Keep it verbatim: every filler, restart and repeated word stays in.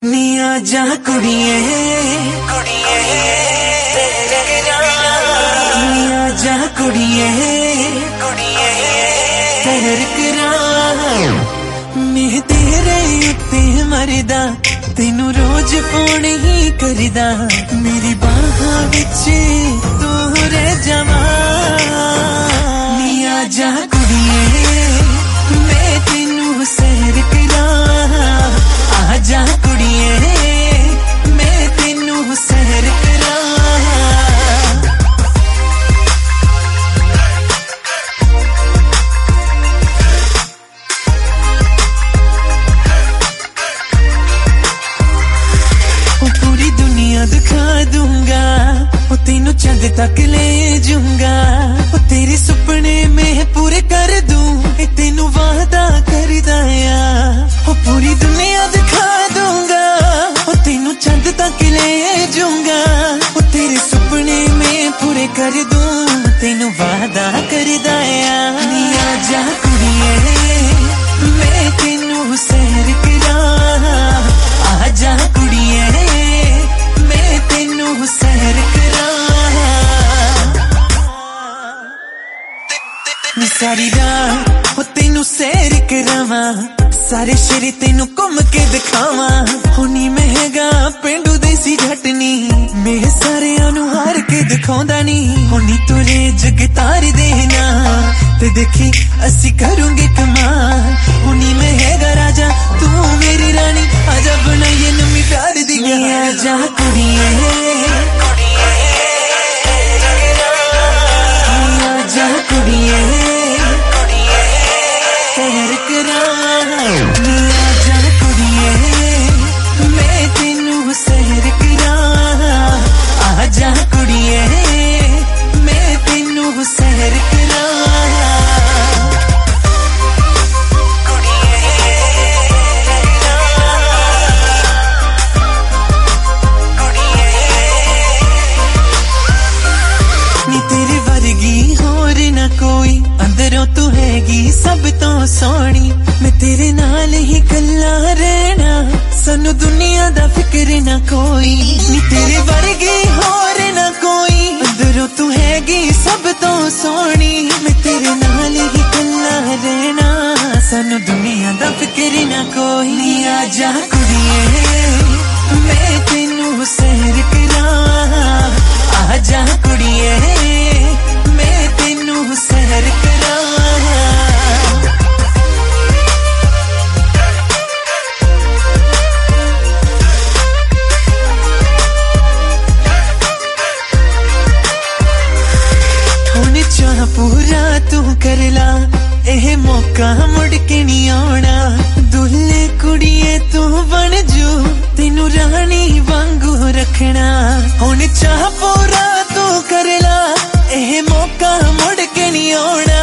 निया जा कुड़िए कुड़िए निया जा कुड़िए कुड़िए तेर करा मैं तेरे उत्ते मरदा तेनू रोज फोन ही करदा मेरी बाहां विच तू रह जावा निया जा कुड़िए मैं तेनू सैर करा आ जा कुड़िए मैं तेनू सैर करा पूरी दुनिया दिखा दूंगा वो तेनू चंद तक ले जाऊंगा वो तेरे सुपने में पूरे कर दूं तेनू वादा कर दाया वो पूरी दुनिया दिखा दूंगा वो तेनू चंद तक ले जाऊंगा वो तेरे सुपने में पूरे कर दूं तेनू वादा कर दाया निया जा कुड़िए मैं तेनू सैर करा आ जा कुड़िए मैं तेनू सैर करा सारी रात वो तेनू सैर करावा सारे शहर तेनू घूम के दिखावा होनी महंगा पेंडू देसी झटनी मैं सारे अनु हार के दिखाउंदा नहीं होनी तुरे जग तार देना ते देखी असी करूंगे कमाल होनी महंगा राजा तू मेरी रानी आजा बनाइए नमी प्यार दी आजा कुड़िए आजा कुड़िए सैर करा आजा कुड़िए मैं तेनू सैर करा आजा कुड़िए मैं तेनू सैर करा तेरे वर्गी होर ना कोई अंदरों तू हैगी सब तो सोनी मैं तेरे नाल ही कल्ला रहना सानू दुनिया दा फिक्र ना कोई नी तेरे वर्गी होर ना कोई अंदरों तू हैगी सब तो सोनी मैं तेरे नाल ही कल्ला रहना सानू दुनिया दा फिक्र ना कोई नी आजा कुड़िए मैं तेनू सैर करा आजा कुड़िए मैं तेनू सैर करा हुण चाह पूरा तू कर ला एह मौका मुड़ के नहीं आना दुल्ले कुड़िए तू बन जू तेनू रानी वांगू रखना हुण चाह पूरा तू कर ला एह मौका मुड़ के नहीं आना